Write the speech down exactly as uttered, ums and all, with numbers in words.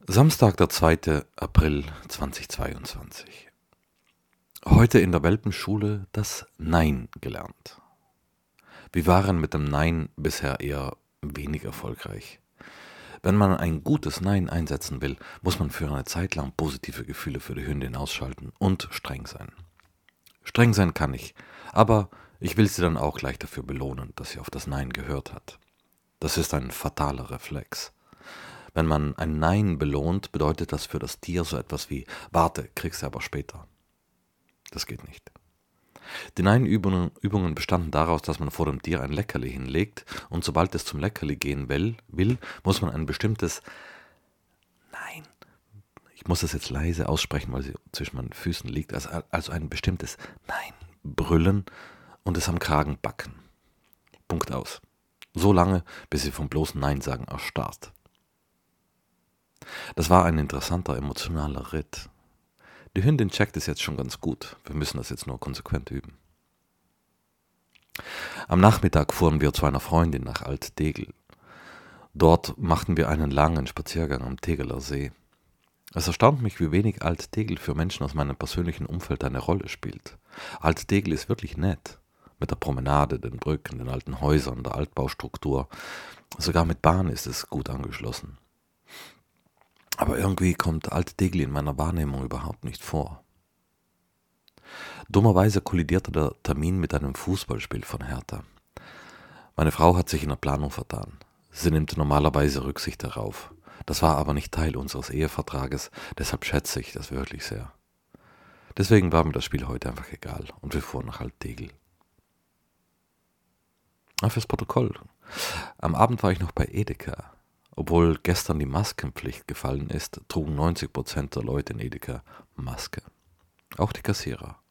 Samstag, der zweite April zweitausendzweiundzwanzig. Heute in der Welpenschule das Nein gelernt. Wir waren mit dem Nein bisher eher wenig erfolgreich. Wenn man ein gutes Nein einsetzen will, muss man für eine Zeit lang positive Gefühle für die Hündin ausschalten und streng sein. Streng sein kann ich, aber ich will sie dann auch gleich dafür belohnen, dass sie auf das Nein gehört hat. Das ist ein fataler Reflex. Wenn man ein Nein belohnt, bedeutet das für das Tier so etwas wie „Warte, kriegst du aber später." Das geht nicht. Die Nein-Übungen Übungen bestanden daraus, dass man vor dem Tier ein Leckerli hinlegt und sobald es zum Leckerli gehen will, will, muss man ein bestimmtes Nein, ich muss das jetzt leise aussprechen, weil sie zwischen meinen Füßen liegt, also, also ein bestimmtes Nein brüllen und es am Kragen backen. Punkt aus. So lange, bis sie vom bloßen Nein sagen erstarrt. Das war ein interessanter emotionaler Ritt. Die Hündin checkt es jetzt schon ganz gut. Wir müssen das jetzt nur konsequent üben. Am Nachmittag fuhren wir zu einer Freundin nach Alt-Tegel. Dort machten wir einen langen Spaziergang am Tegeler See. Es erstaunt mich, wie wenig Alt-Tegel für Menschen aus meinem persönlichen Umfeld eine Rolle spielt. Alt-Tegel ist wirklich nett. Mit der Promenade, den Brücken, den alten Häusern, der Altbaustruktur. Sogar mit Bahn ist es gut angeschlossen. Aber irgendwie kommt Alt-Tegel in meiner Wahrnehmung überhaupt nicht vor. Dummerweise kollidierte der Termin mit einem Fußballspiel von Hertha. Meine Frau hat sich in der Planung vertan. Sie nimmt normalerweise Rücksicht darauf. Das war aber nicht Teil unseres Ehevertrages, deshalb schätze ich das wirklich sehr. Deswegen war mir das Spiel heute einfach egal und wir fuhren nach Alt-Tegel. Ah, fürs Protokoll. Am Abend war ich noch bei Edeka. Obwohl gestern die Maskenpflicht gefallen ist, trugen neunzig Prozent der Leute in Edeka Maske. Auch die Kassierer.